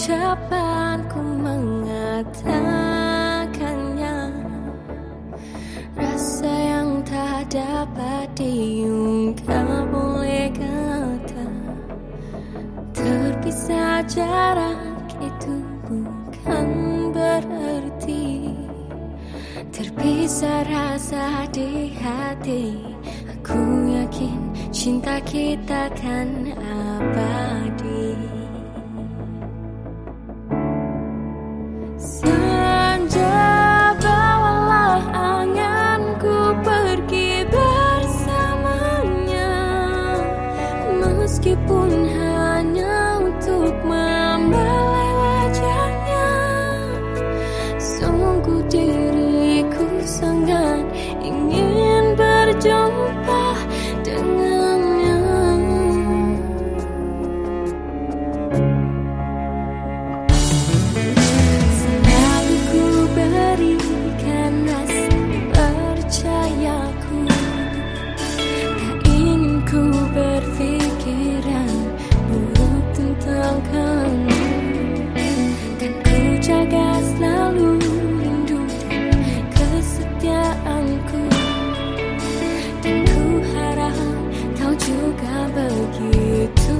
ucapanku mengatakannya, rasa yang tak dapat diungkap oleh kata. Terpisah jarak itu bukan berarti terpisah rasa di hati. Aku yakin cinta kita kan abadi. Senja bawalah anganku pergi bersamanya, meskipun hanya untuk membelai wajahnya. Sungguh diriku sangat ingin berjumpa dengannya. Selalu ku berikan rasa percayaku, tak ingin ku berpikiran buruk tentang kamu. Kan ku jaga selalu rindu dan kesetiaanku, dan ku harap kau juga begitu.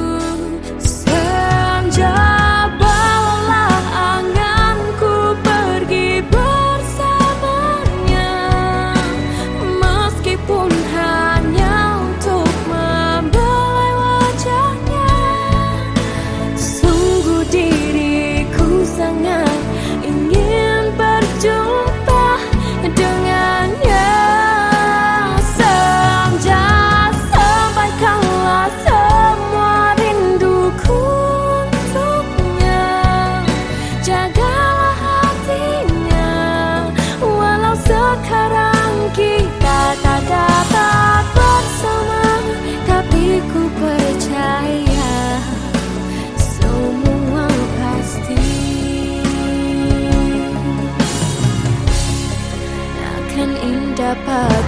Senja bawalah anganku pergi bersamanya, meskipun hanya untuk membelai wajahnya. Sungguh diriku sangat ingin berjumpa dengannya. Senja, sampaikanlah semua rinduku untuknya. Jagalah hatinya, walau sekarang kita tak dapat bersama, tapi ku percaya semua pasti akan indah.